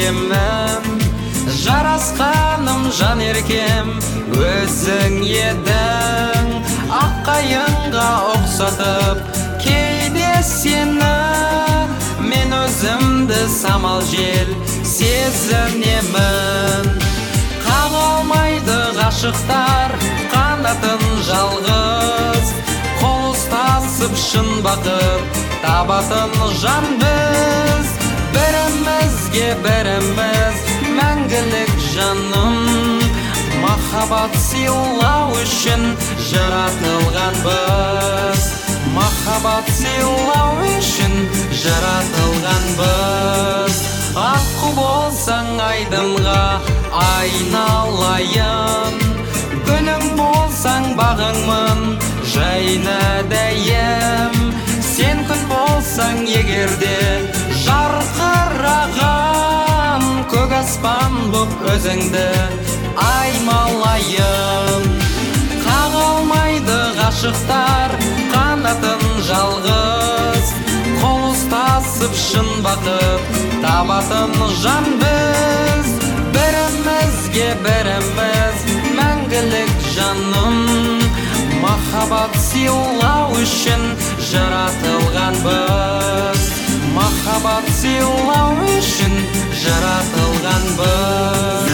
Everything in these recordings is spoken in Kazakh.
сүйемін. Жарасқаным жан еркем өзің едің. Аққайыңға ұқсатып кейде сені, мен өзімді самал жел сезінемін. Қаға алмайды ғашықтар қанатын жалғыз, қол ұстасып шын бақыт табатын жан біз. Бірімізге біріміз мәңгілік жаным, махаббат сыйлау үшін жаратылғанбыз. Махаббат сыйлау үшін жаратылғанбыз. Аққу болсаң айдынға айналайын, гүлің болсаң бағыңмын жайнадайым. Сен күн болсаң егерде жарқыраған, көк аспан боп өзіңді аймалайын. Қаға алмайды ғашықтар қанатын жалғыз, қол ұстасып шын бақыт табатын жан біз. Бірімізге біріміз мәңгілік жаным, махаббат сыйлау үшін жаратылғанбыз. Махаббат сыйлау үшін жаратылғанбыз.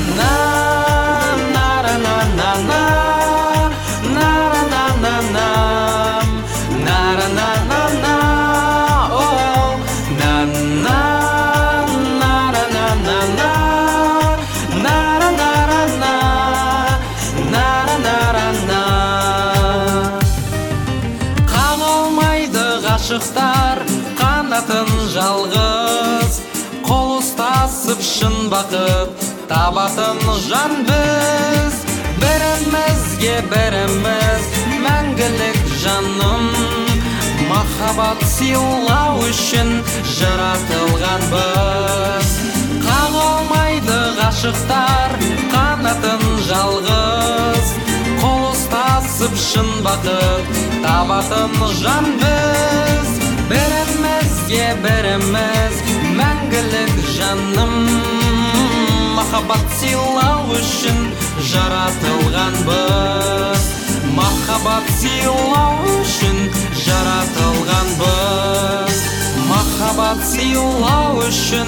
Ғашықтар қанатын жалғыз, қол ұстасып шын бақыт табатын жан біз. Бірімізге біріміз мәңгілік жаным, махаббат сыйлау үшін жаратылғанбыз. Қаға алмайды ғашықтар қанатын жалғыз, қол ұстасып шын бақыт табатын жан біз. Бірімізге біріміз мәңгілік жаным, махаббат сыйлау үшін жаратылғанбыз. Махаббат сыйлау үшін жаратылғанбыз. Махаббат сыйлау үшін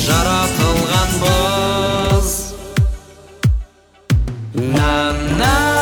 жаратылғанбыз. На